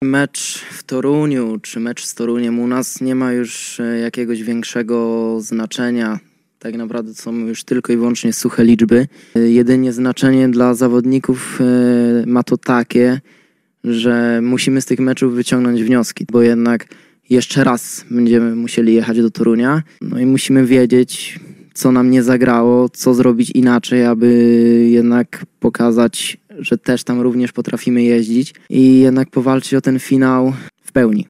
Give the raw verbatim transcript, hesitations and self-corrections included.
Mecz w Toruniu czy mecz z Toruniem u nas nie ma już jakiegoś większego znaczenia. Tak naprawdę są już tylko i wyłącznie suche liczby. Jedynie znaczenie dla zawodników ma to takie, że musimy z tych meczów wyciągnąć wnioski, bo jednak jeszcze raz będziemy musieli jechać do Torunia. No i musimy wiedzieć, co nam nie zagrało, co zrobić inaczej, aby jednak pokazać, że też tam również potrafimy jeździć i jednak powalczyć o ten finał w pełni.